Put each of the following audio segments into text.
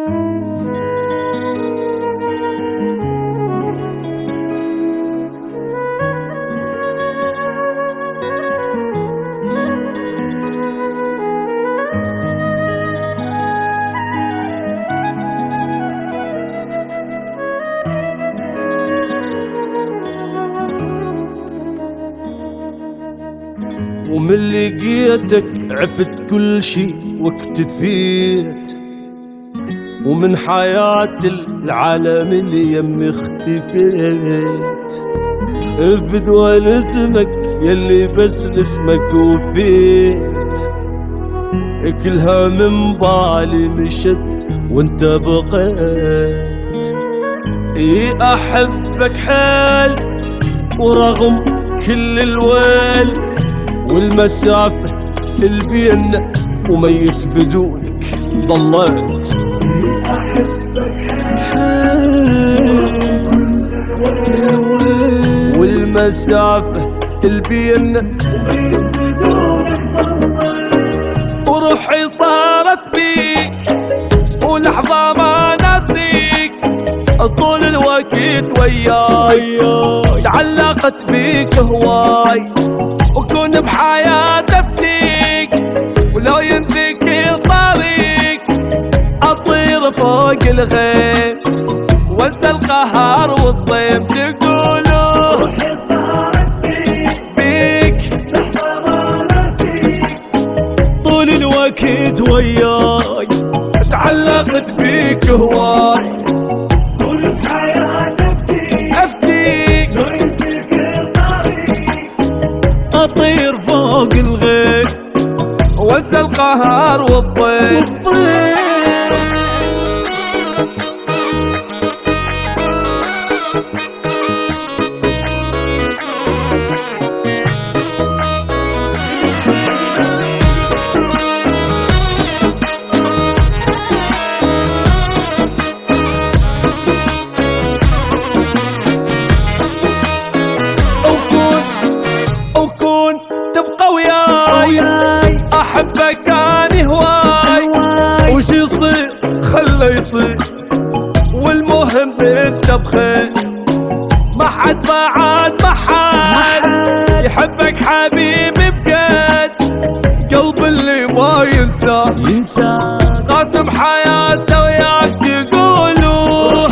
ومن لقيتك عفت كل شي واكتفيت، ومن حياة العالم اللي يمي اختفيت. افدوى لاسمك يلي بس لاسمك وفيت، كلها من بالي مشت وانت بقيت. اي احبك حيل ورغم كل الويل والمسافة اللي بينا وميت بدونك ضليت. والمسافة اللي بينا وروحي صارت بيك ولحظة ما ناسيك. طول الوقت وياي تعلقت بيك هواي، وكون بحياتي افتيك ولو ينتهي طريق. اطير فوق الغيم وانسى القهر والضيم. تقولوا روحي صارت بيك لحظة ما نسيك. طول الوقت وياي تعلقت بيك هواي، كون بحياتي افتيك لو ينتهي طريق. اطير فوق الغيم وانسى القهر والضيم. تبقى وياي احبك اني هواي، وش يصير خله يصير والمهم انت بخير. ما حد بعد ما حد يحبك حبيبي بجد، قلب اللي ما ينسى قاسم حياته وياك. تقولوا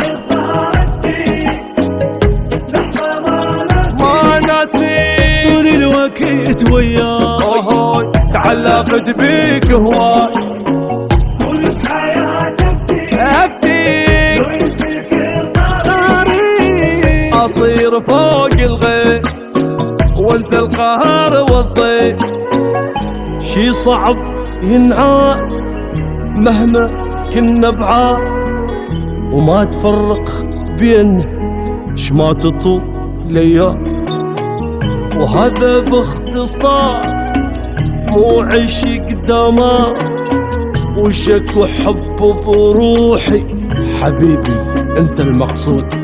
ما ناسي طول الوقت وياي تعلقت بيك هواي، كل حياتي افتيك طريق. اطير فوق الغيم وانسى القهر والضيق. شي صعب ينعاد مهما كنا بعاد، وما تفرق بيننا شما تطول ليال. وهذا باختصار مو عشق دمار، وشك وحب بروحي حبيبي انت المقصود.